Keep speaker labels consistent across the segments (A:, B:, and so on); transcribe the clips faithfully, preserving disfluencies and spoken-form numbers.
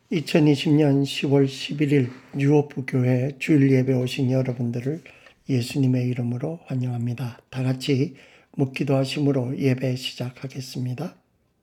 A: 이천이십 년 시월 십일일 뉴호프 교회 주일 예배 오신 여러분들을 예수님의 이름으로 환영합니다. 다 같이 묵기도 하심으로 예배 시작하겠습니다.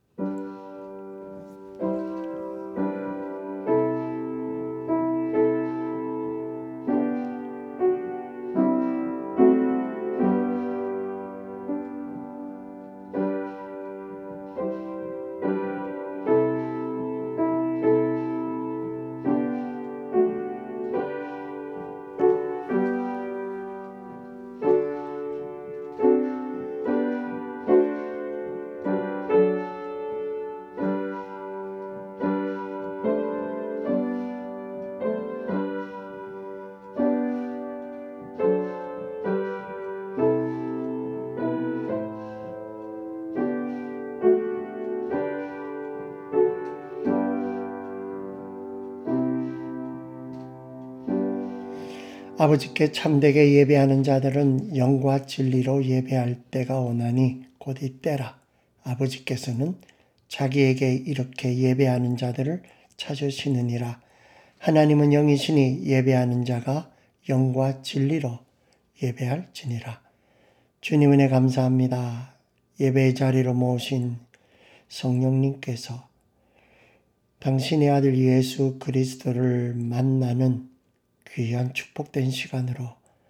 A: 아버지께 참되게 예배하는 자들은 영과 진리로 예배할 때가 오나니 곧 이때라. 아버지께서는 자기에게 이렇게 예배하는 자들을 찾으시느니라. 하나님은 영이시니 예배하는 자가 영과 진리로 예배할지니라. 주님 은혜 감사합니다. 예배의 자리로 모신 성령님께서 당신의 아들 예수 그리스도를 만나는 귀한 축복된 시간으로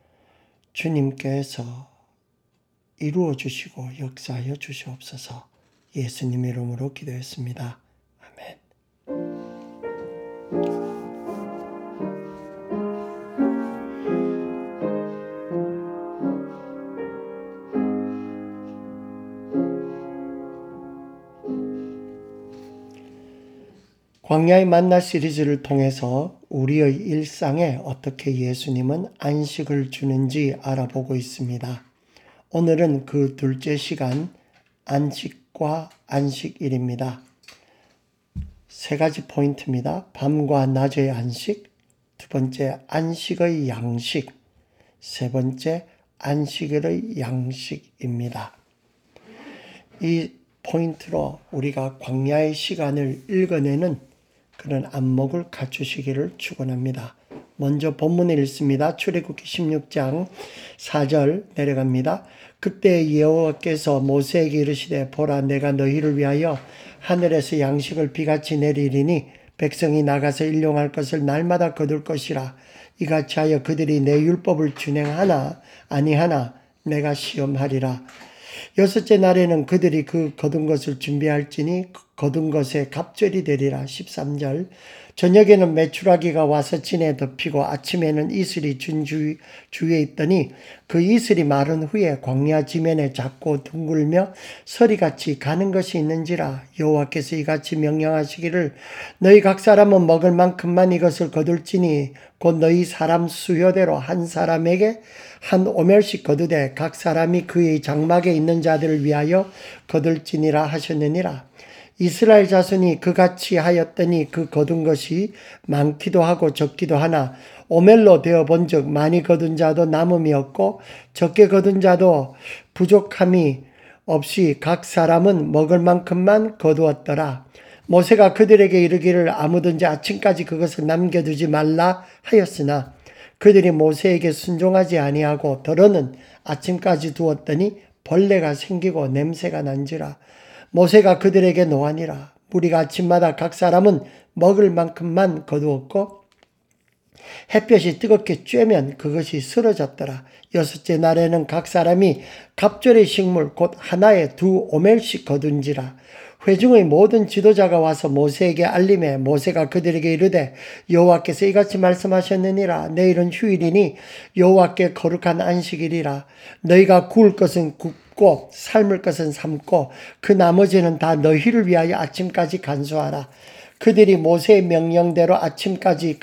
A: 주님께서 이루어 주시고 역사하여 주시옵소서. 예수님 이름으로 기도했습니다. 아멘. 광야의 만나 시리즈를 통해서 우리의 일상에 어떻게 예수님은 안식을 주는지 알아보고 있습니다. 오늘은 그 둘째 시간, 안식과 안식일입니다. 세 가지 포인트입니다. 밤과 낮의 안식, 두 번째 안식의 양식, 세 번째 안식일의 양식입니다. 이 포인트로 우리가 광야의 시간을 읽어내는 그런 안목을 갖추시기를 축원합니다. 먼저 본문을 읽습니다. 출애굽기 십육 장 사 절 내려갑니다. 그때 여호와께서 모세에게 이르시되 보라 내가 너희를 위하여 하늘에서 양식을 비같이 내리리니 백성이 나가서 일용할 것을 날마다 거둘 것이라. 이같이 하여 그들이 내 율법을 준행하나 아니하나 내가 시험하리라. 여섯째 날에는 그들이 그 거둔 것을 준비할지니 거둔 것에 갑절이 되리라. 십삼 절 저녁에는 메추라기가 와서 진에 덮이고 아침에는 이슬이 준 주, 주위에 있더니 그 이슬이 마른 후에 광야 지면에 작고 둥글며 서리같이 가는 것이 있는지라. 여호와께서 이같이 명령하시기를 너희 각 사람은 먹을 만큼만 이것을 거둘지니 곧 너희 사람 수요대로 한 사람에게 한 오멜씩 거두되 각 사람이 그의 장막에 있는 자들을 위하여 거둘지니라 하셨느니라. 이스라엘 자손이 그같이 하였더니 그 거둔 것이 많기도 하고 적기도 하나 오멜로 되어 본즉 많이 거둔 자도 남음이 없고 적게 거둔 자도 부족함이 없이 각 사람은 먹을 만큼만 거두었더라. 모세가 그들에게 이르기를 아무든지 아침까지 그것을 남겨두지 말라 하였으나 그들이 모세에게 순종하지 아니하고 더러는 아침까지 두었더니 벌레가 생기고 냄새가 난지라. 모세가 그들에게 노하니라. 무리가 아침마다 각 사람은 먹을 만큼만 거두었고 햇볕이 뜨겁게 쬐면 그것이 쓰러졌더라. 여섯째 날에는 각 사람이 갑절의 식물 곧 하나에 두 오멜씩 거둔지라. 회중의 모든 지도자가 와서 모세에게 알림해 모세가 그들에게 이르되 여호와께서 이같이 말씀하셨느니라. 내일은 휴일이니 여호와께 거룩한 안식일이라. 너희가 구울 것은 굽고 삶을 것은 삶고 그 나머지는 다 너희를 위하여 아침까지 간수하라. 그들이 모세의 명령대로 아침까지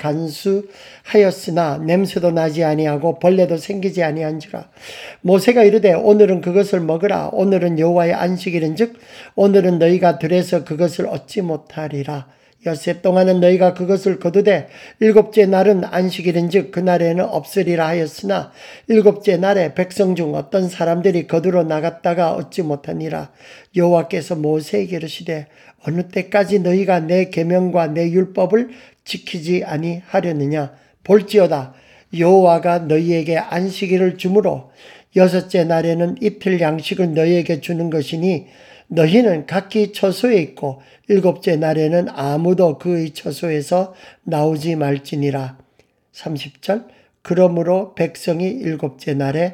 A: 간수하였으나 냄새도 나지 아니하고 벌레도 생기지 아니한지라. 모세가 이르되 오늘은 그것을 먹으라. 오늘은 여호와의 안식일인즉 오늘은 너희가 들에서 그것을 얻지 못하리라. 엿새 동안은 너희가 그것을 거두되 일곱째 날은 안식일인즉 그날에는 없으리라 하였으나 일곱째 날에 백성 중 어떤 사람들이 거두러 나갔다가 얻지 못하니라. 여호와께서 모세에게 이르시되 어느 때까지 너희가 내 계명과 내 율법을 지키지 아니하려느냐. 볼지어다 여호와가 너희에게 안식일을 주므로 여섯째 날에는 이틀 양식을 너희에게 주는 것이니 너희는 각기 처소에 있고 일곱째 날에는 아무도 그의 처소에서 나오지 말지니라. 삼십 절 그러므로 백성이 일곱째 날에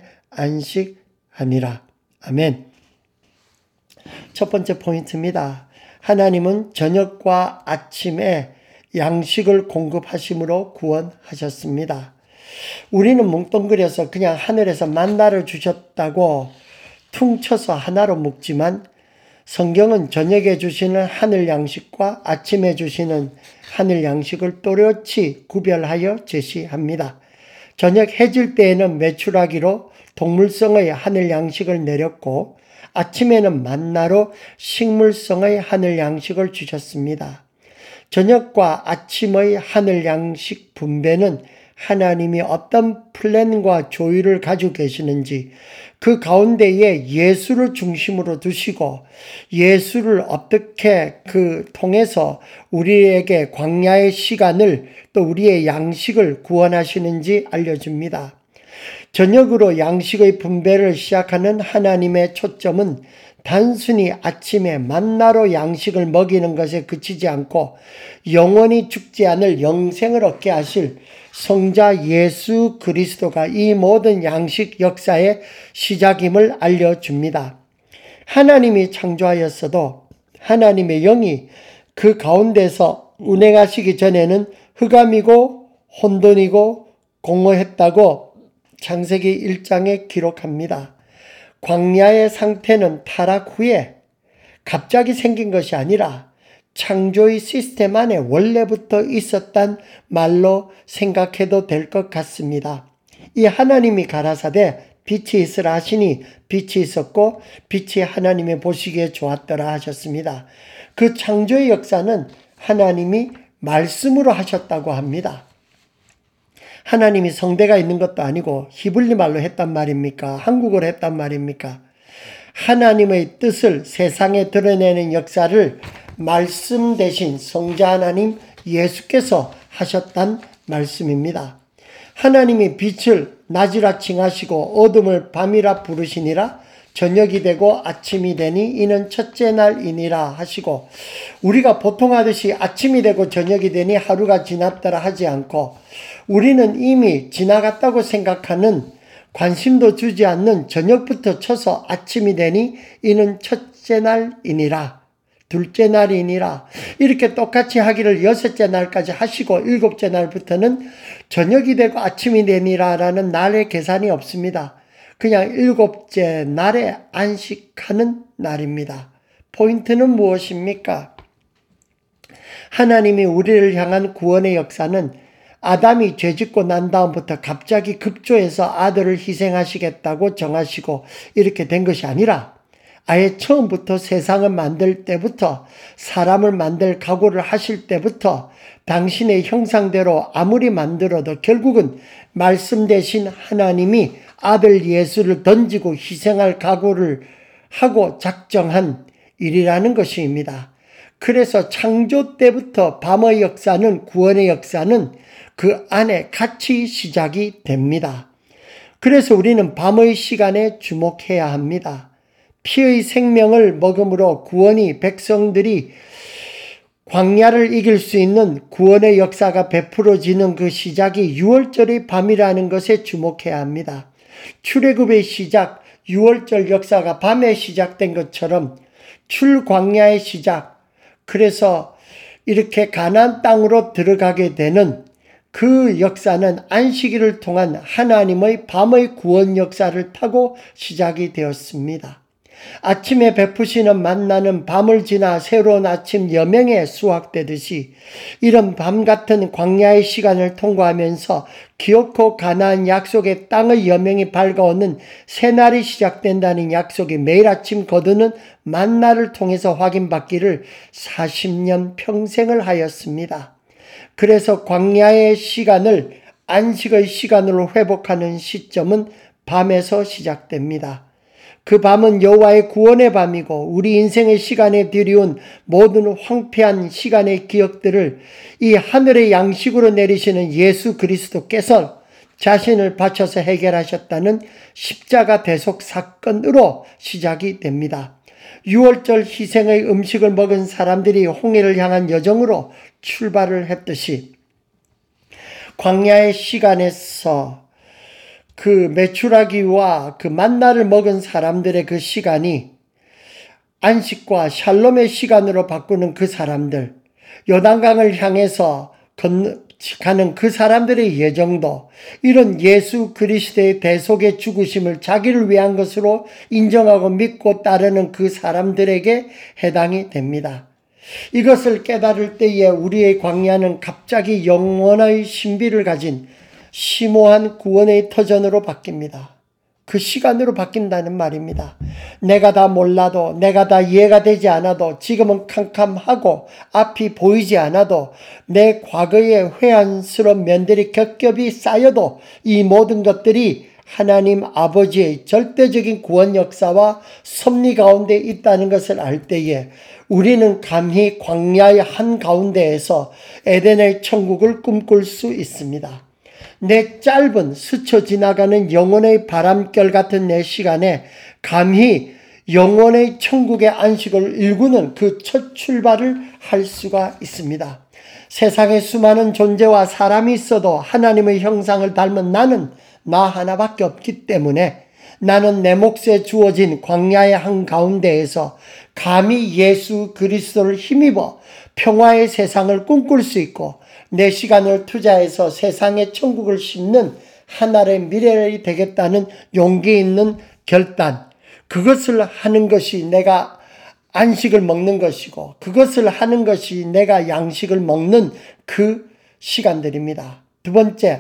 A: 안식하니라. 아멘. 첫 번째 포인트입니다. 하나님은 저녁과 아침에 양식을 공급하심으로 구원하셨습니다. 우리는 뭉뚱그려서 그냥 하늘에서 만나를 주셨다고 퉁쳐서 하나로 묶지만 성경은 저녁에 주시는 하늘 양식과 아침에 주시는 하늘 양식을 또렷이 구별하여 제시합니다. 저녁 해질 때에는 메추라기로 동물성의 하늘 양식을 내렸고 아침에는 만나로 식물성의 하늘 양식을 주셨습니다. 저녁과 아침의 하늘 양식 분배는 하나님이 어떤 플랜과 조율을 가지고 계시는지 그 가운데에 예수를 중심으로 두시고 예수를 어떻게 그 통해서 우리에게 광야의 시간을 또 우리의 양식을 구원하시는지 알려줍니다. 저녁으로 양식의 분배를 시작하는 하나님의 초점은 단순히 아침에 만나로 양식을 먹이는 것에 그치지 않고 영원히 죽지 않을 영생을 얻게 하실 성자 예수 그리스도가 이 모든 양식 역사의 시작임을 알려줍니다. 하나님이 창조하였어도 하나님의 영이 그 가운데서 운행하시기 전에는 흑암이고 혼돈이고 공허했다고 창세기 일 장에 기록합니다. 광야의 상태는 타락 후에 갑자기 생긴 것이 아니라 창조의 시스템 안에 원래부터 있었단 말로 생각해도 될 것 같습니다. 이 하나님이 가라사대 빛이 있으라 하시니 빛이 있었고 빛이 하나님의 보시기에 좋았더라 하셨습니다. 그 창조의 역사는 하나님이 말씀으로 하셨다고 합니다. 하나님이 성대가 있는 것도 아니고 히브리 말로 했단 말입니까? 한국어로 했단 말입니까? 하나님의 뜻을 세상에 드러내는 역사를 말씀 대신 성자 하나님 예수께서 하셨단 말씀입니다. 하나님이 빛을 낮이라 칭하시고 어둠을 밤이라 부르시니라. 저녁이 되고 아침이 되니 이는 첫째 날이니라 하시고, 우리가 보통 하듯이 아침이 되고 저녁이 되니 하루가 지났더라 하지 않고 우리는 이미 지나갔다고 생각하는, 관심도 주지 않는 저녁부터 쳐서 아침이 되니 이는 첫째 날이니라, 둘째 날이니라, 이렇게 똑같이 하기를 여섯째 날까지 하시고 일곱째 날부터는 저녁이 되고 아침이 되니라 라는 날의 계산이 없습니다. 그냥 일곱째 날에 안식하는 날입니다. 포인트는 무엇입니까? 하나님이 우리를 향한 구원의 역사는 아담이 죄짓고 난 다음부터 갑자기 급조해서 아들을 희생하시겠다고 정하시고 이렇게 된 것이 아니라 아예 처음부터 세상을 만들 때부터, 사람을 만들 각오를 하실 때부터 당신의 형상대로 아무리 만들어도 결국은 말씀 대신 하나님이 아들 예수를 던지고 희생할 각오를 하고 작정한 일이라는 것입니다. 그래서 창조 때부터 밤의 역사는, 구원의 역사는 그 안에 같이 시작이 됩니다. 그래서 우리는 밤의 시간에 주목해야 합니다. 피의 생명을 먹음으로 구원이, 백성들이 광야를 이길 수 있는 구원의 역사가 베풀어지는 그 시작이 유월절의 밤이라는 것에 주목해야 합니다. 출애굽의 시작, 유월절 역사가 밤에 시작된 것처럼 출광야의 시작, 그래서 이렇게 가나안 땅으로 들어가게 되는 그 역사는 안식일을 통한 하나님의 밤의 구원 역사를 타고 시작이 되었습니다. 아침에 베푸시는 만나는 밤을 지나 새로운 아침 여명에 수확되듯이 이런 밤 같은 광야의 시간을 통과하면서 기어코 가나안 약속의 땅의 여명이 밝아오는 새날이 시작된다는 약속이 매일 아침 거두는 만나를 통해서 확인받기를 사십 년 평생을 하였습니다. 그래서 광야의 시간을 안식의 시간으로 회복하는 시점은 밤에서 시작됩니다. 그 밤은 여호와의 구원의 밤이고 우리 인생의 시간에 들이온 모든 황폐한 시간의 기억들을 이 하늘의 양식으로 내리시는 예수 그리스도께서 자신을 바쳐서 해결하셨다는 십자가 대속 사건으로 시작이 됩니다. 유월절 희생의 음식을 먹은 사람들이 홍해를 향한 여정으로 출발을 했듯이 광야의 시간에서 그 메추라기와 그 만나를 먹은 사람들의 그 시간이 안식과 샬롬의 시간으로 바꾸는 그 사람들, 요단강을 향해서 가는 그 사람들의 예정도 이런 예수 그리스도의 대속의 죽으심을 자기를 위한 것으로 인정하고 믿고 따르는 그 사람들에게 해당이 됩니다. 이것을 깨달을 때에 우리의 광야는 갑자기 영원의 신비를 가진 심오한 구원의 터전으로 바뀝니다. 그 시간으로 바뀐다는 말입니다. 내가 다 몰라도, 내가 다 이해가 되지 않아도, 지금은 캄캄하고 앞이 보이지 않아도, 내 과거의 회한스러운 면들이 겹겹이 쌓여도 이 모든 것들이 하나님 아버지의 절대적인 구원 역사와 섭리 가운데 있다는 것을 알 때에 우리는 감히 광야의 한가운데에서 에덴의 천국을 꿈꿀 수 있습니다. 내 짧은 스쳐 지나가는 영혼의 바람결 같은 내 시간에 감히 영혼의 천국의 안식을 일구는 그 첫 출발을 할 수가 있습니다. 세상에 수많은 존재와 사람이 있어도 하나님의 형상을 닮은 나는 나 하나밖에 없기 때문에 나는 내 몫에 주어진 광야의 한가운데에서 감히 예수 그리스도를 힘입어 평화의 세상을 꿈꿀 수 있고 내 시간을 투자해서 세상의 천국을 심는 하나의 미래가 되겠다는 용기 있는 결단, 그것을 하는 것이 내가 안식을 먹는 것이고 그것을 하는 것이 내가 양식을 먹는 그 시간들입니다. 두 번째,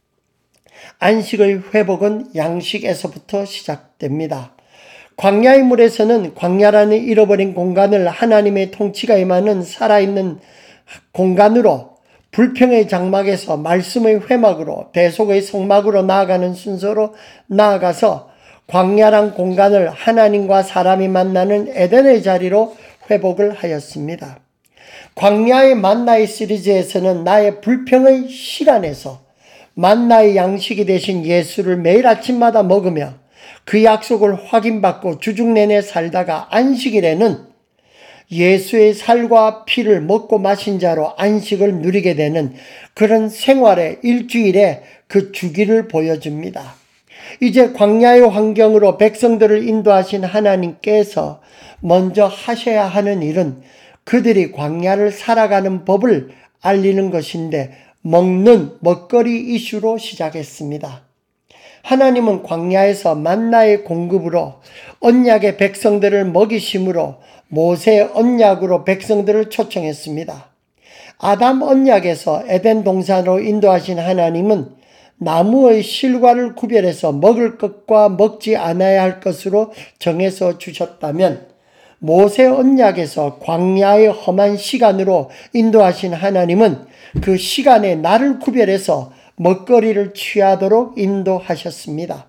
A: 안식의 회복은 양식에서부터 시작됩니다. 광야의 물에서는 광야라는 잃어버린 공간을 하나님의 통치가 임하는 살아있는 공간으로 불평의 장막에서 말씀의 회막으로 대속의 성막으로 나아가는 순서로 나아가서 광야란 공간을 하나님과 사람이 만나는 에덴의 자리로 회복을 하였습니다. 광야의 만나의 시리즈에서는 나의 불평의 시간에서 만나의 양식이 되신 예수를 매일 아침마다 먹으며 그 약속을 확인받고 주중 내내 살다가 안식일에는 예수의 살과 피를 먹고 마신 자로 안식을 누리게 되는 그런 생활의 일주일에 그 주기를 보여줍니다. 이제 광야의 환경으로 백성들을 인도하신 하나님께서 먼저 하셔야 하는 일은 그들이 광야를 살아가는 법을 알리는 것인데 먹는 먹거리 이슈로 시작했습니다. 하나님은 광야에서 만나의 공급으로 언약의 백성들을 먹이심으로 모세의 언약으로 백성들을 초청했습니다. 아담 언약에서 에덴 동산으로 인도하신 하나님은 나무의 실과를 구별해서 먹을 것과 먹지 않아야 할 것으로 정해서 주셨다면 모세 언약에서 광야의 험한 시간으로 인도하신 하나님은 그 시간에 날을 구별해서 먹거리를 취하도록 인도하셨습니다.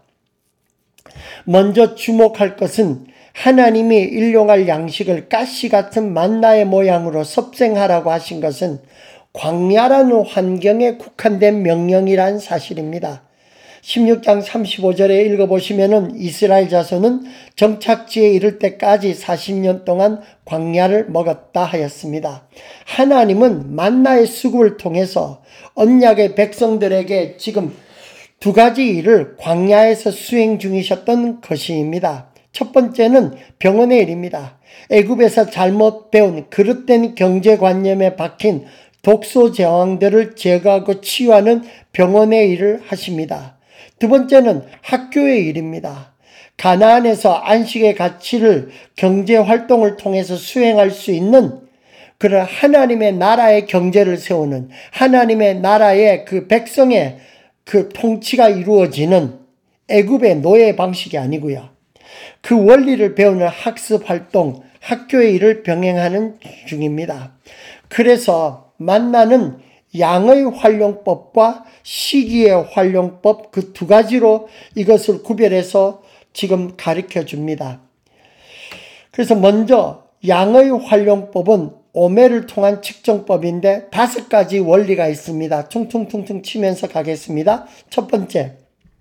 A: 먼저 주목할 것은 하나님이 일용할 양식을 가시 같은 만나의 모양으로 섭생하라고 하신 것은 광야라는 환경에 국한된 명령이란 사실입니다. 십육 장 삼십오 절에 읽어보시면 이스라엘 자손은 정착지에 이를 때까지 사십 년 동안 광야를 먹었다 하였습니다. 하나님은 만나의 수급을 통해서 언약의 백성들에게 지금 두 가지 일을 광야에서 수행 중이셨던 것입니다. 첫 번째는 병원의 일입니다. 애굽에서 잘못 배운 그릇된 경제관념에 박힌 독소 제왕들을 제거하고 치유하는 병원의 일을 하십니다. 두 번째는 학교의 일입니다. 가나안에서 안식의 가치를 경제 활동을 통해서 수행할 수 있는 그런 하나님의 나라의 경제를 세우는 하나님의 나라의 그 백성의 그 통치가 이루어지는 애굽의 노예 방식이 아니고요. 그 원리를 배우는 학습 활동, 학교의 일을 병행하는 중입니다. 그래서 만나는 양의 활용법과 시기의 활용법 그 두 가지로 이것을 구별해서 지금 가르쳐 줍니다. 그래서 먼저 양의 활용법은 오매를 통한 측정법인데 다섯 가지 원리가 있습니다. 퉁퉁퉁퉁 치면서 가겠습니다. 첫 번째,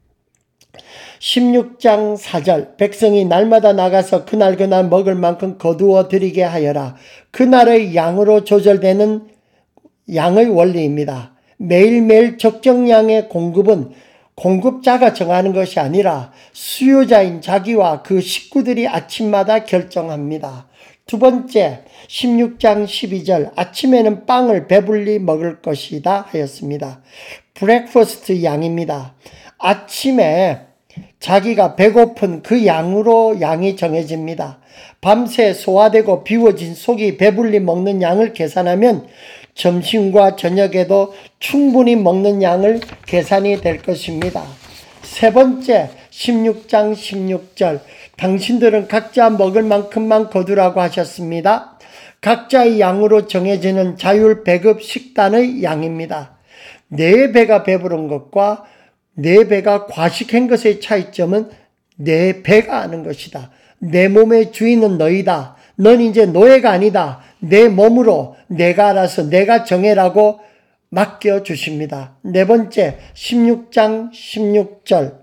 A: 십육 장 사 절 백성이 날마다 나가서 그날 그날 먹을 만큼 거두어 드리게 하여라. 그날의 양으로 조절되는 양의 원리입니다. 매일매일 적정량의 공급은 공급자가 정하는 것이 아니라 수요자인 자기와 그 식구들이 아침마다 결정합니다. 두 번째, 십육 장 십이 절 아침에는 빵을 배불리 먹을 것이다 하였습니다. 브렉퍼스트 양입니다. 아침에 자기가 배고픈 그 양으로 양이 정해집니다. 밤새 소화되고 비워진 속이 배불리 먹는 양을 계산하면 점심과 저녁에도 충분히 먹는 양을 계산이 될 것입니다. 세 번째, 십육 장 십육 절 당신들은 각자 먹을 만큼만 거두라고 하셨습니다. 각자의 양으로 정해지는 자율 배급 식단의 양입니다. 내 배가 배부른 것과 내 배가 과식한 것의 차이점은 내 배가 아는 것이다. 내 몸의 주인은 너희다. 넌 이제 노예가 아니다. 내 몸으로 내가 알아서 내가 정해라고 맡겨주십니다. 네 번째, 십육 장 십육 절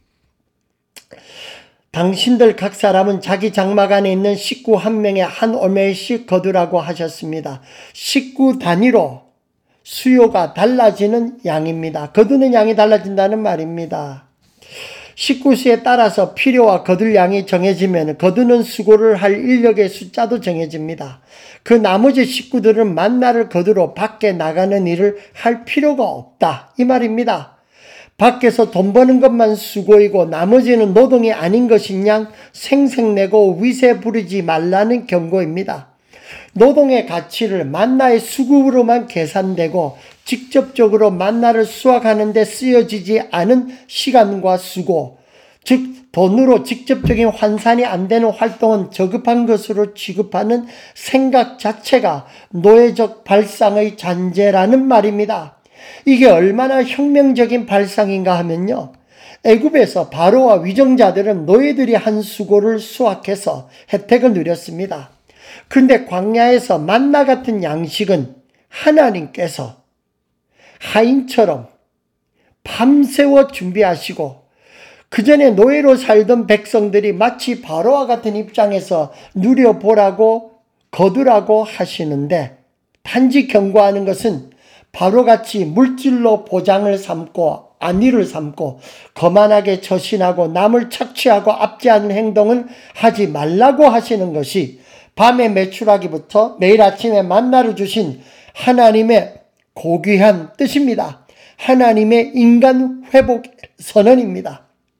A: 당신들 각 사람은 자기 장막 안에 있는 식구 한 명에 한 오멜씩 거두라고 하셨습니다. 식구 단위로 수요가 달라지는 양입니다. 거두는 양이 달라진다는 말입니다. 식구 수에 따라서 필요와 거둘 양이 정해지면 거두는 수고를 할 인력의 숫자도 정해집니다. 그 나머지 식구들은 만나를 거두러 밖에 나가는 일을 할 필요가 없다. 이 말입니다. 밖에서 돈 버는 것만 수고이고 나머지는 노동이 아닌 것인 양 생색내고 위세 부리지 말라는 경고입니다. 노동의 가치를 만나의 수급으로만 계산되고 직접적으로 만나를 수확하는 데 쓰여지지 않은 시간과 수고, 즉 돈으로 직접적인 환산이 안 되는 활동은 저급한 것으로 취급하는 생각 자체가 노예적 발상의 잔재라는 말입니다. 이게 얼마나 혁명적인 발상인가 하면요. 애굽에서 바로와 위정자들은 노예들이 한 수고를 수확해서 혜택을 누렸습니다. 그런데 광야에서 만나 같은 양식은 하나님께서 하인처럼 밤새워 준비하시고 그 전에 노예로 살던 백성들이 마치 바로와 같은 입장에서 누려보라고 거두라고 하시는데 단지 경고하는 것은 바로같이 물질로 보장을 삼고 안위를 삼고 거만하게 처신하고 남을 착취하고 압제하는 행동을 하지 말라고 하시는 것이 밤에 매출하기부터 매일 아침에 만나를 주신 하나님의 고귀한 뜻입니다. 하나님의 인간 회복 선언입니다.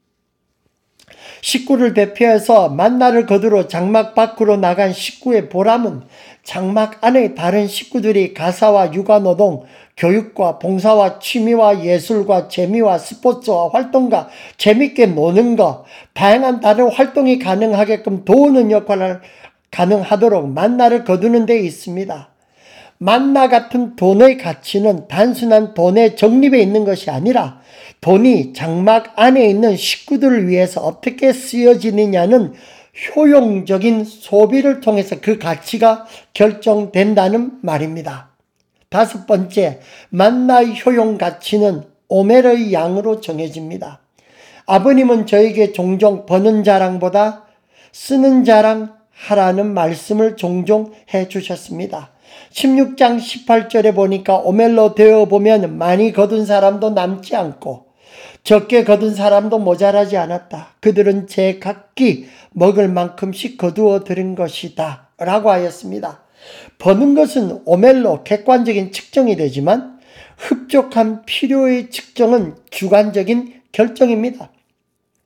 A: 식구를 대표해서 만나를 거두러 장막 밖으로 나간 식구의 보람은 장막 안의 다른 식구들이 가사와 육아노동, 교육과 봉사와 취미와 예술과 재미와 스포츠와 활동과 재밌게 노는 것, 다양한 다른 활동이 가능하게끔 도우는 역할을 가능하도록 만나를 거두는 데 있습니다. 만나 같은 돈의 가치는 단순한 돈의 적립에 있는 것이 아니라 돈이 장막 안에 있는 식구들을 위해서 어떻게 쓰여지느냐는 효용적인 소비를 통해서 그 가치가 결정된다는 말입니다. 다섯 번째, 만나의 효용 가치는 오멜의 양으로 정해집니다. 아버님은 저에게 종종 버는 자랑보다 쓰는 자랑 하라는 말씀을 종종 해주셨습니다. 십육 장 십팔 절에 보니까 오멜로 되어보면 많이 거둔 사람도 남지 않고 적게 거둔 사람도 모자라지 않았다. 그들은 제 각기 먹을 만큼씩 거두어 들은 것이다 라고 하였습니다. 버는 것은 오멜로 객관적인 측정이 되지만 흡족한 필요의 측정은 주관적인 결정입니다.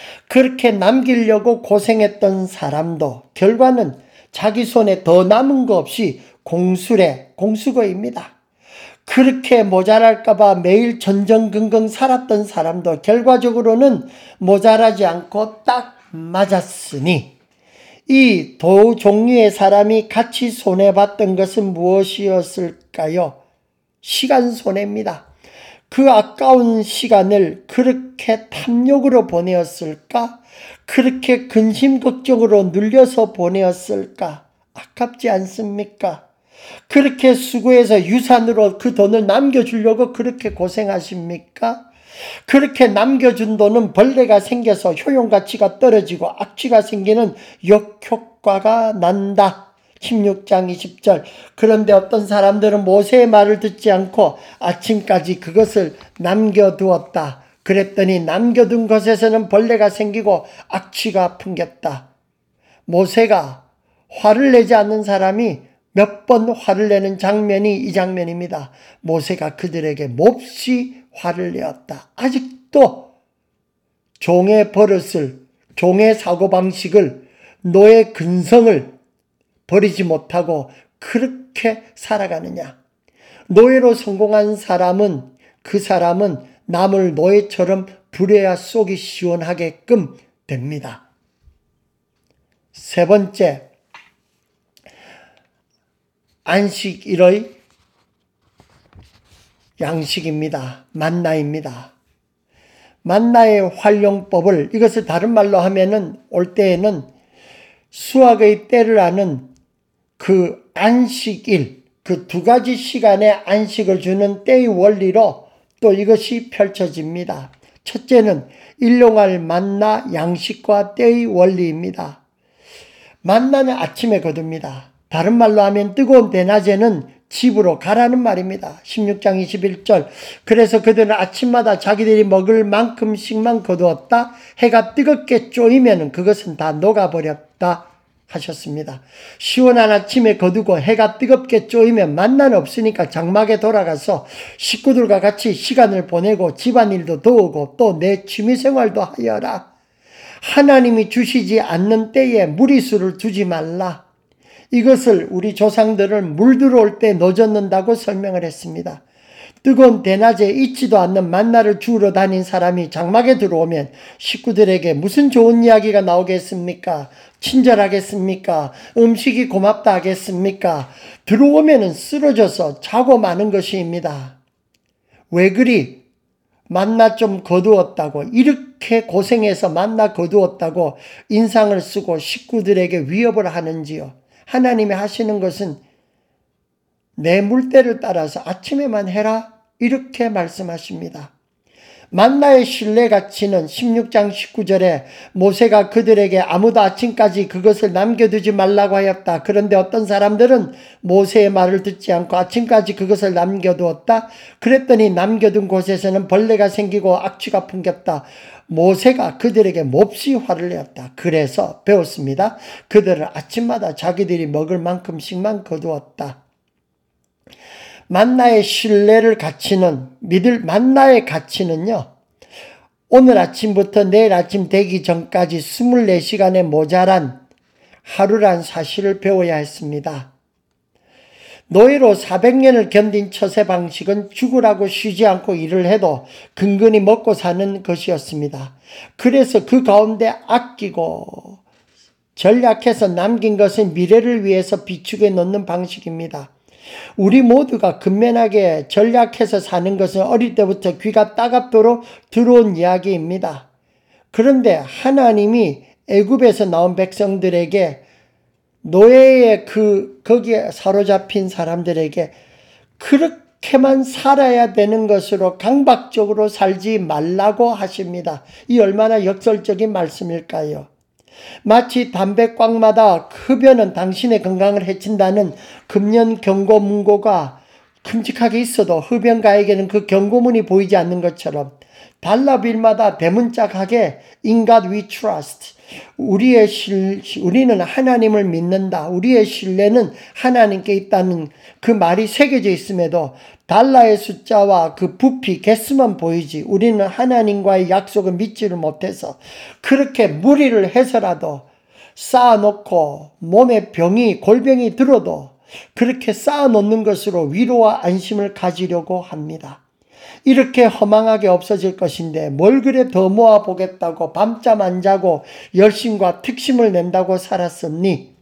A: 그렇게 남기려고 고생했던 사람도 결과는 자기 손에 더 남은 거 없이 공수래, 공수거입니다. 그렇게 모자랄까봐 매일 전전긍긍 살았던 사람도 결과적으로는 모자라지 않고 딱 맞았으니 이 두 종류의 사람이 같이 손해봤던 것은 무엇이었을까요? 시간 손해입니다. 그 아까운 시간을 그렇게 탐욕으로 보내었을까? 그렇게 근심걱정으로 눌려서 보내었을까? 아깝지 않습니까? 그렇게 수고해서 유산으로 그 돈을 남겨주려고 그렇게 고생하십니까? 그렇게 남겨준 돈은 벌레가 생겨서 효용가치가 떨어지고 악취가 생기는 역효과가 난다. 십육 장 이십 절. 그런데 어떤 사람들은 모세의 말을 듣지 않고 아침까지 그것을 남겨두었다. 그랬더니 남겨둔 것에서는 벌레가 생기고 악취가 풍겼다. 모세가 화를 내지 않는 사람이 몇 번 화를 내는 장면이 이 장면입니다. 모세가 그들에게 몹시 화를 내었다. 아직도 종의 버릇을, 종의 사고방식을, 노의 근성을 버리지 못하고 그렇게 살아가느냐. 노예로 성공한 사람은 그 사람은 남을 노예처럼 부려야 속이 시원하게끔 됩니다. 세 번째, 안식일의 양식입니다. 만나입니다. 만나의 활용법을, 이것을 다른 말로 하면은 올 때에는 수확의 때를 아는 그 안식일, 그 두 가지 시간에 안식을 주는 때의 원리로 또 이것이 펼쳐집니다. 첫째는 일용할 만나 양식과 때의 원리입니다. 만나는 아침에 거둡니다. 다른 말로 하면 뜨거운 대낮에는 집으로 가라는 말입니다. 십육 장 이십일 절. 그래서 그들은 아침마다 자기들이 먹을 만큼씩만 거두었다. 해가 뜨겁게 쪼이면 그것은 다 녹아버렸다 하셨습니다. 시원한 아침에 거두고 해가 뜨겁게 쪼이면 만나는 없으니까 장막에 돌아가서 식구들과 같이 시간을 보내고 집안일도 도우고 또 내 취미생활도 하여라. 하나님이 주시지 않는 때에 무리수를 두지 말라. 이것을 우리 조상들을 물 들어올 때 넣어줬는다고 설명을 했습니다. 뜨거운 대낮에 잊지도 않는 만나를 주우러 다닌 사람이 장막에 들어오면 식구들에게 무슨 좋은 이야기가 나오겠습니까? 친절하겠습니까? 음식이 고맙다 하겠습니까? 들어오면은 쓰러져서 자고 마는 것입니다. 왜 그리 만나 좀 거두었다고, 이렇게 고생해서 만나 거두었다고 인상을 쓰고 식구들에게 위협을 하는지요? 하나님이 하시는 것은 내 물때를 따라서 아침에만 해라, 이렇게 말씀하십니다. 만나의 신뢰 가치는 십육 장 십구 절에 모세가 그들에게 아무도 아침까지 그것을 남겨두지 말라고 하였다. 그런데 어떤 사람들은 모세의 말을 듣지 않고 아침까지 그것을 남겨두었다. 그랬더니 남겨둔 곳에서는 벌레가 생기고 악취가 풍겼다. 모세가 그들에게 몹시 화를 내었다. 그래서 배웠습니다. 그들은 아침마다 자기들이 먹을 만큼씩만 거두었다. 만나의 신뢰를 가치는, 믿을 만나의 가치는요, 오늘 아침부터 내일 아침 되기 전까지 이십사 시간에 모자란 하루란 사실을 배워야 했습니다. 노예로 사백 년을 견딘 처세 방식은 죽으라고 쉬지 않고 일을 해도 근근히 먹고 사는 것이었습니다. 그래서 그 가운데 아끼고 전략해서 남긴 것은 미래를 위해서 비축해 놓는 방식입니다. 우리 모두가 근면하게 전략해서 사는 것은 어릴 때부터 귀가 따갑도록 들어온 이야기입니다. 그런데 하나님이 애굽에서 나온 백성들에게, 노예의 그 거기에 사로잡힌 사람들에게 그렇게만 살아야 되는 것으로 강박적으로 살지 말라고 하십니다. 이 얼마나 역설적인 말씀일까요? 마치 담배광마다 흡연은 당신의 건강을 해친다는 금연 경고 문구가 큼직하게 있어도 흡연가에게는 그 경고문이 보이지 않는 것처럼 달라빌마다 대문짝하게 In God we trust. 우리의 실, 우리는 하나님을 믿는다. 우리의 신뢰는 하나님께 있다는 그 말이 새겨져 있음에도 달러의 숫자와 그 부피, 개수만 보이지 우리는 하나님과의 약속을 믿지를 못해서 그렇게 무리를 해서라도 쌓아놓고 몸에 병이, 골병이 들어도 그렇게 쌓아놓는 것으로 위로와 안심을 가지려고 합니다. 이렇게 허망하게 없어질 것인데 뭘 그래 더 모아보겠다고 밤잠 안 자고 열심과 특심을 낸다고 살았었니?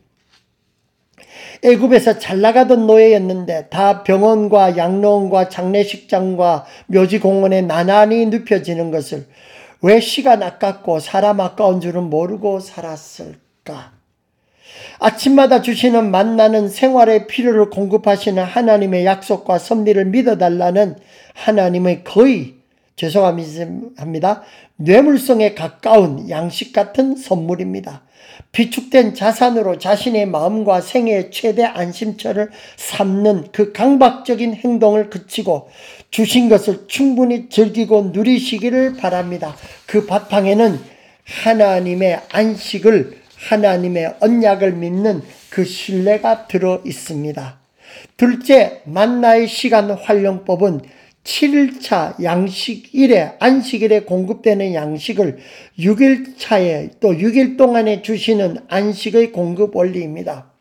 A: 애굽에서 잘 나가던 노예였는데 다 병원과 양로원과 장례식장과 묘지공원에 나란히 눕혀지는 것을 왜 시간 아깝고 사람 아까운 줄은 모르고 살았을까? 아침마다 주시는 만나는 생활의 필요를 공급하시는 하나님의 약속과 섭리를 믿어달라는 하나님의 거의, 죄송합니다, 뇌물성에 가까운 양식 같은 선물입니다. 비축된 자산으로 자신의 마음과 생애의 최대 안심처를 삼는 그 강박적인 행동을 그치고 주신 것을 충분히 즐기고 누리시기를 바랍니다. 그 바탕에는 하나님의 안식을, 하나님의 언약을 믿는 그 신뢰가 들어 있습니다. 둘째, 만나의 시간 활용법은 칠 일차 양식일에, 안식일에 공급되는 양식을 육 일차에 또 육 일 동안에 주시는 안식의 공급 원리입니다.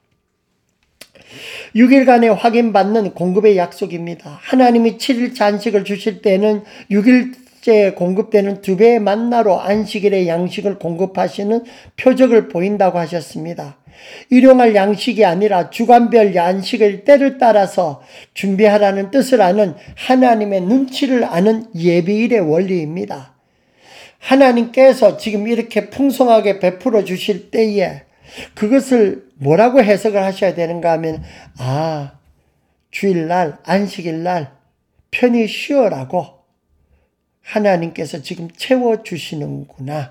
A: 육 일간에 확인받는 공급의 약속입니다. 하나님이 칠 일차 안식을 주실 때는 육 일째 공급되는 두 배의 만나로 안식일의 양식을 공급하시는 표적을 보인다고 하셨습니다. 일용할 양식이 아니라 주간별 양식을 때를 따라서 준비하라는 뜻을 아는 하나님의 눈치를 아는 예비일의 원리입니다. 하나님께서 지금 이렇게 풍성하게 베풀어 주실 때에 그것을 뭐라고 해석을 하셔야 되는가 하면, 아, 주일날, 안식일날 편히 쉬어라고 하나님께서 지금 채워주시는구나.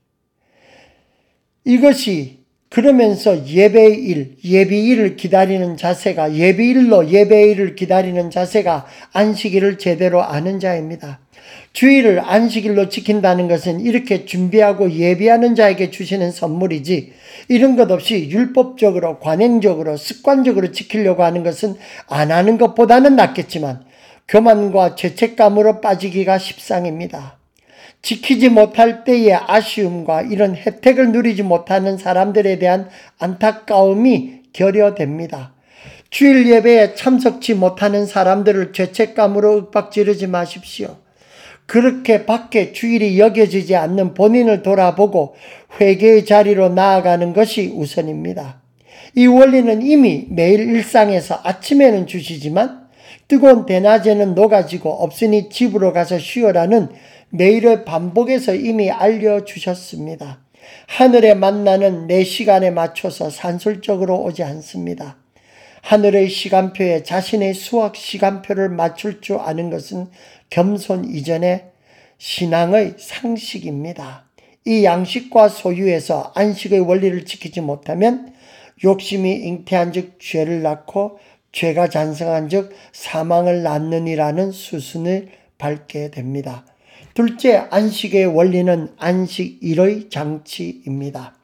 A: 이것이 그러면서 예배일, 예비일을 기다리는 자세가, 예비일로 예배일을 기다리는 자세가 안식일을 제대로 아는 자입니다. 주일을 안식일로 지킨다는 것은 이렇게 준비하고 예비하는 자에게 주시는 선물이지, 이런 것 없이 율법적으로, 관행적으로, 습관적으로 지키려고 하는 것은 안 하는 것보다는 낫겠지만 교만과 죄책감으로 빠지기가 십상입니다. 지키지 못할 때의 아쉬움과 이런 혜택을 누리지 못하는 사람들에 대한 안타까움이 결여됩니다. 주일 예배에 참석치 못하는 사람들을 죄책감으로 윽박지르지 마십시오. 그렇게 밖에 주일이 여겨지지 않는 본인을 돌아보고 회개의 자리로 나아가는 것이 우선입니다. 이 원리는 이미 매일 일상에서 아침에는 주시지만 뜨거운 대낮에는 녹아지고 없으니 집으로 가서 쉬어라는 매일의 반복에서 이미 알려주셨습니다. 하늘의 만나는 내 시간에 맞춰서 산술적으로 오지 않습니다. 하늘의 시간표에 자신의 수학 시간표를 맞출 줄 아는 것은 겸손 이전의 신앙의 상식입니다. 이 양식과 소유에서 안식의 원리를 지키지 못하면 욕심이 잉태한 즉 죄를 낳고 죄가 잔성한 즉 사망을 낳느니라는 수순을 밟게 됩니다. 둘째, 안식의 원리는 안식일의 장치입니다.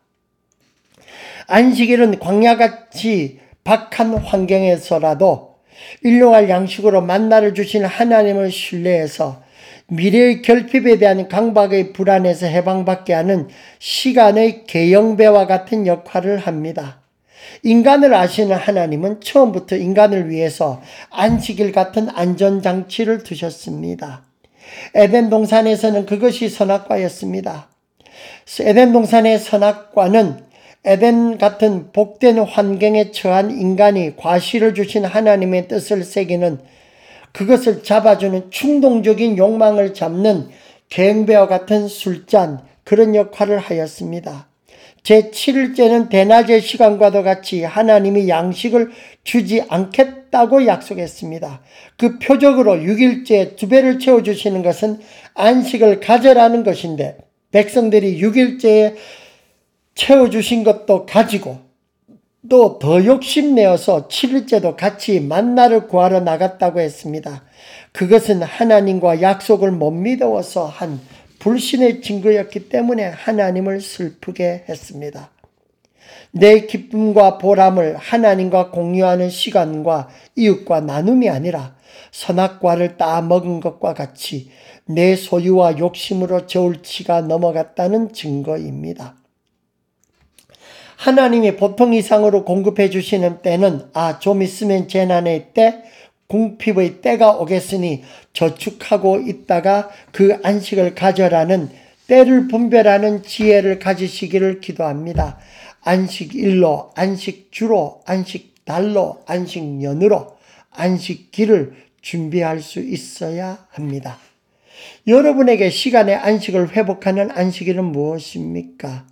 A: 안식일은 광야같이 박한 환경에서라도 일용할 양식으로 만나를 주신 하나님을 신뢰해서 미래의 결핍에 대한 강박의 불안에서 해방받게 하는 시간의 계영배와 같은 역할을 합니다. 인간을 아시는 하나님은 처음부터 인간을 위해서 안식일 같은 안전장치를 두셨습니다. 에덴 동산에서는 그것이 선악과였습니다. 에덴 동산의 선악과는 에덴 같은 복된 환경에 처한 인간이 과실을 주신 하나님의 뜻을 새기는, 그것을 잡아주는 충동적인 욕망을 잡는 계행배와 같은 술잔, 그런 역할을 하였습니다. 제칠 일째는 대낮의 시간과도 같이 하나님이 양식을 주지 않겠다고 약속했습니다. 그 표적으로 육 일째 두 배를 채워주시는 것은 안식을 가져라는 것인데, 백성들이 육 일째에 채워주신 것도 가지고 또 더 욕심내어서 칠 일째도 같이 만나를 구하러 나갔다고 했습니다. 그것은 하나님과 약속을 못 믿어서 한 불신의 증거였기 때문에 하나님을 슬프게 했습니다. 내 기쁨과 보람을 하나님과 공유하는 시간과 이웃과 나눔이 아니라 선악과를 따 먹은 것과 같이 내 소유와 욕심으로 저울치가 넘어갔다는 증거입니다. 하나님이 보통 이상으로 공급해 주시는 때는 아, 좀 있으면 재난의 때, 궁핍의 때가 오겠으니 저축하고 있다가 그 안식을 가져라는 때를 분별하는 지혜를 가지시기를 기도합니다. 안식일로, 안식주로, 안식달로, 안식년으로, 안식기를 준비할 수 있어야 합니다. 여러분에게 시간의 안식을 회복하는 안식일은 무엇입니까?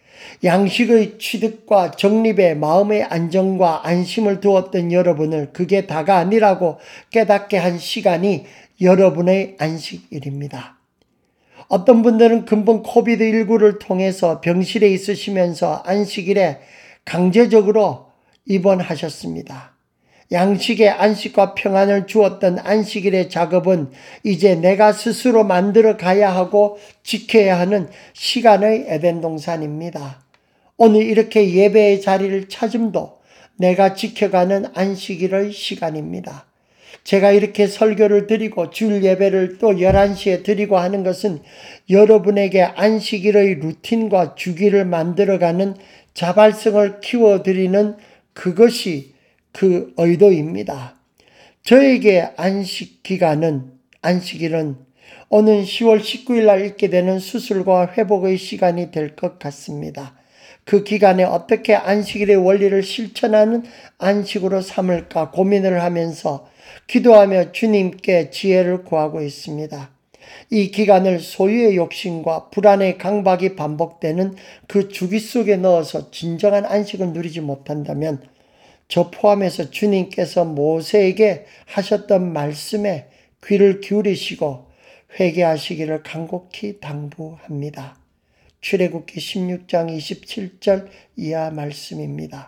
A: 양식의 취득과 정립에 마음의 안정과 안심을 두었던 여러분을 그게 다가 아니라고 깨닫게 한 시간이 여러분의 안식일입니다. 어떤 분들은 근본 코비드 십구를 통해서 병실에 있으시면서 안식일에 강제적으로 입원하셨습니다. 양식의 안식과 평안을 주었던 안식일의 작업은 이제 내가 스스로 만들어 가야 하고 지켜야 하는 시간의 에덴 동산입니다. 오늘 이렇게 예배의 자리를 찾음도 내가 지켜가는 안식일의 시간입니다. 제가 이렇게 설교를 드리고 주일 예배를 또 열한 시에 드리고 하는 것은 여러분에게 안식일의 루틴과 주기를 만들어가는 자발성을 키워드리는 그것이 그 의도입니다. 저에게 안식 기간은, 안식일은 오는 시월 십구일 날 있게 되는 수술과 회복의 시간이 될 것 같습니다. 그 기간에 어떻게 안식일의 원리를 실천하는 안식으로 삼을까 고민을 하면서 기도하며 주님께 지혜를 구하고 있습니다. 이 기간을 소유의 욕심과 불안의 강박이 반복되는 그 주기 속에 넣어서 진정한 안식을 누리지 못한다면 저 포함해서 주님께서 모세에게 하셨던 말씀에 귀를 기울이시고 회개하시기를 간곡히 당부합니다. 출애굽기 십육 장 이십칠 절 이하 말씀입니다.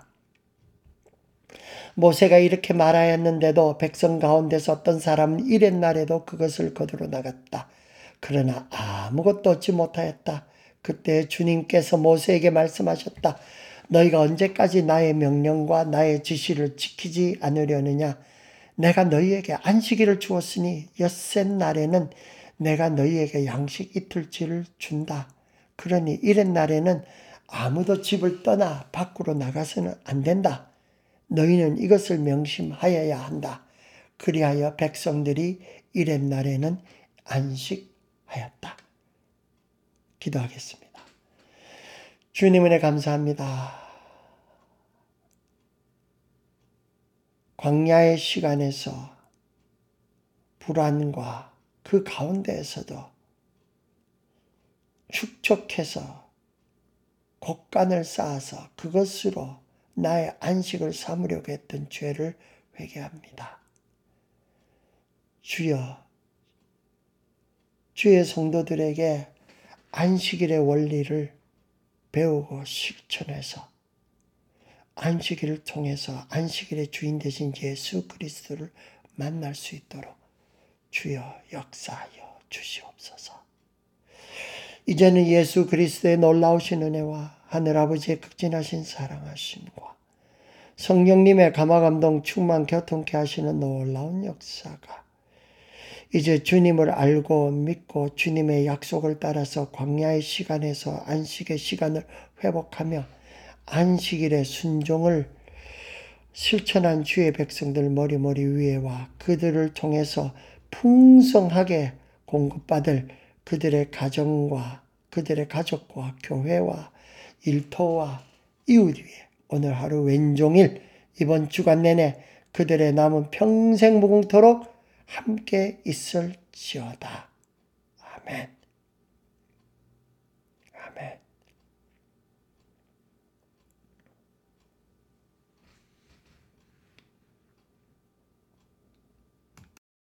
A: 모세가 이렇게 말하였는데도 백성 가운데서 어떤 사람은 이튿날에도 그것을 거두러 나갔다. 그러나 아무것도 얻지 못하였다. 그때 주님께서 모세에게 말씀하셨다. 너희가 언제까지 나의 명령과 나의 지시를 지키지 않으려느냐? 내가 너희에게 안식일을 주었으니 엿새 날에는 내가 너희에게 양식 이틀치를 준다. 그러니 이튿날에는 아무도 집을 떠나 밖으로 나가서는 안 된다. 너희는 이것을 명심하여야 한다. 그리하여 백성들이 이튿날에는 안식하였다. 기도하겠습니다. 주님 은혜 감사합니다. 광야의 시간에서 불안과 그 가운데에서도 축적해서 곡간을 쌓아서 그것으로 나의 안식을 삼으려고 했던 죄를 회개합니다. 주여, 주의 성도들에게 안식일의 원리를 배우고 실천해서 안식일을 통해서 안식일의 주인 되신 예수 그리스도를 만날 수 있도록 주여 역사하여 주시옵소서. 이제는 예수 그리스도의 놀라우신 은혜와 하늘아버지의 극진하신 사랑하심과 성령님의 감화감동 충만 교통케 하시는 놀라운 역사가 이제 주님을 알고 믿고 주님의 약속을 따라서 광야의 시간에서 안식의 시간을 회복하며 안식일의 순종을 실천한 주의 백성들 머리머리 위에와 그들을 통해서 풍성하게 공급받을 그들의 가정과 그들의 가족과 교회와 일터와 이웃 위에 오늘 하루 왼종일 이번 주간 내내 그들의 남은 평생 무궁토록 함께 있을지어다. 아멘.